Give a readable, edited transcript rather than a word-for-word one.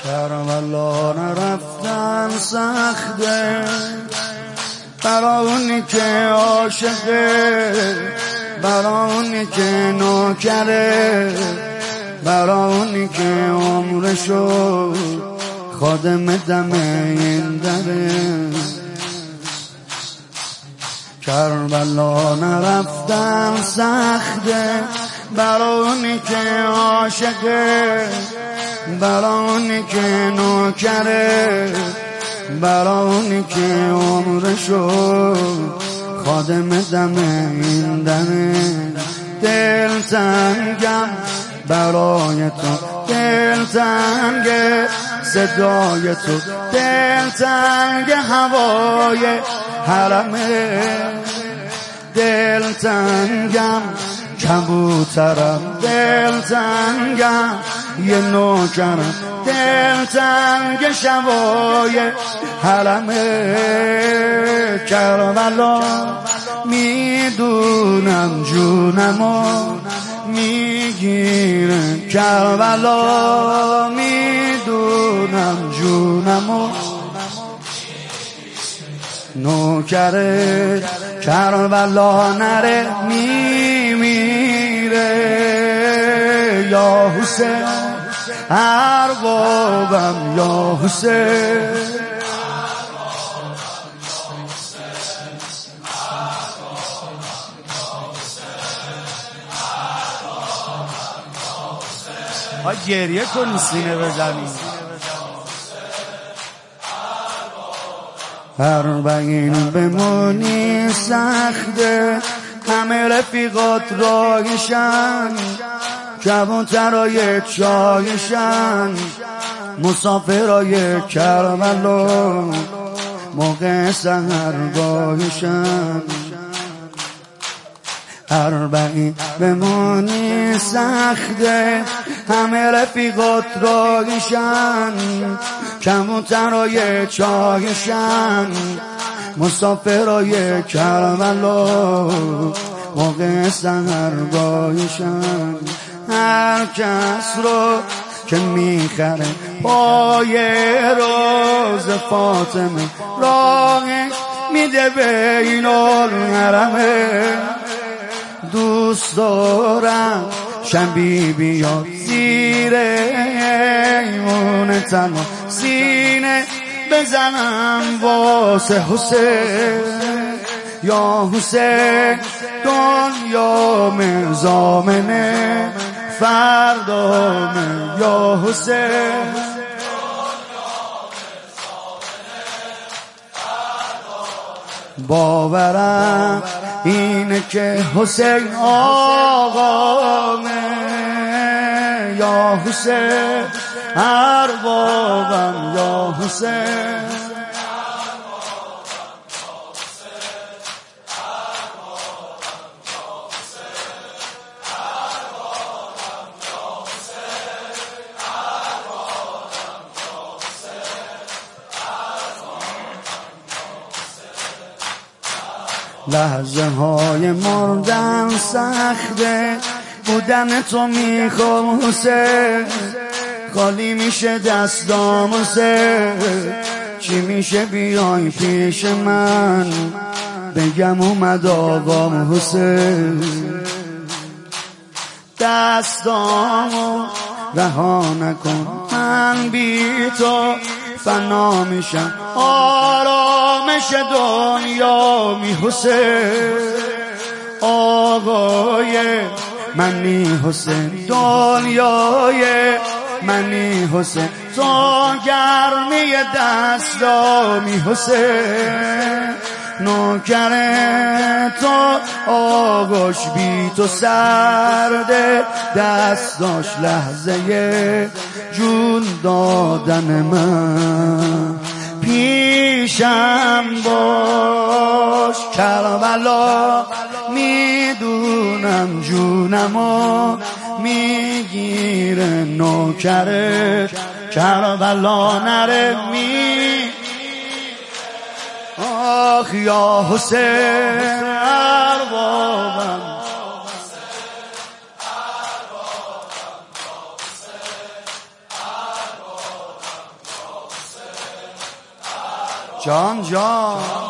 کربلا نرفتن سخته برا اونی که عاشقه، برا اونی که نوکره، برا اونی که عمرشو خادم دم این دره. کربلا نرفتن سخته برا اونی که عاشقه، برا اونی که نوکره، برا اونی که عمرشو خادم دم این دره. دل تنگم برای تو، دل تنگ صدای تو، دل تنگ هوای حرمه، دل تنگم کبوترم، دل تنگم یه نوکرم، دل تنگ شبای حرمه. کربلا میدونم جونمو میگیره، کربلا میدونم جونمو نوکره، کربلا نره میمیره. یا حسین اربابم، یا حسین گریه کنی سینه بزنی. اربعین بمونی سخته، همه رفیقات رایشن، کبوترای چایشن، مسافرای کربلا موقع سحرگاهشن. اربعین بمونی سخته، همه رفیقات رایشن، کبوترای چایشن، مسافرای کربلا موقع سحرگاهشن. هر کس رو که میخره پای روز فاطمه، راه میده بین الحرمه. دوست دارم شبی بیاد زیر ایمون تنها، سینه بزنم واسه حسین. یا حسین دنیا زامنه فردامه، یا حسین باورم اینه که حسین آقامه. یا حسین اربابم، یا حسین لحظه های مردن سخته، بودن تو میخوام حسین، خالی میشه دستام حسین. چی میشه بیای پیش من بگم اومد آقام حسین. دستامو رها نکن، من بی تو فنا میشم، آرامش دنیا می حسین. آقای منی حسین، دنیای منی حسین، تو گرمی دستامی حسین. نوکر تو آغاش بی تو سرده، دستاش لحظه جون دادن من. پیشم باش کربلا، میدونم جونمو میگیره نوکره، کربلا نره آخ یا حسین اربابم. جان